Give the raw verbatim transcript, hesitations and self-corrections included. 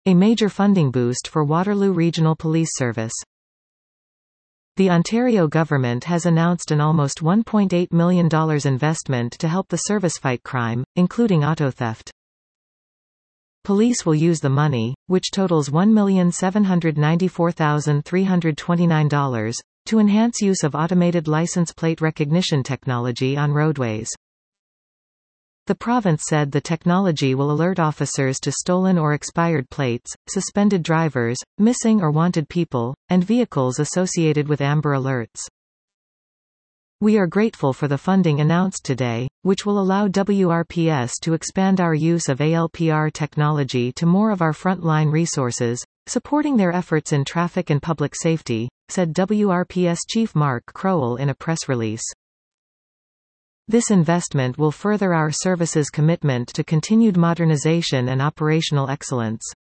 A major funding boost for Waterloo Regional Police Service. The Ontario government has announced an almost one point eight million dollars investment to help the service fight crime, including auto theft. Police will use the money, which totals one million seven hundred ninety-four thousand three hundred twenty-nine dollars, to enhance use of automated license plate recognition technology on roadways. The province said the technology will alert officers to stolen or expired plates, suspended drivers, missing or wanted people, and vehicles associated with Amber Alerts. We are grateful for the funding announced today, which will allow W R P S to expand our use of A L P R technology to more of our frontline resources, supporting their efforts in traffic and public safety, said W R P S Chief Mark Crowell in a press release. This investment will further our service's commitment to continued modernization and operational excellence.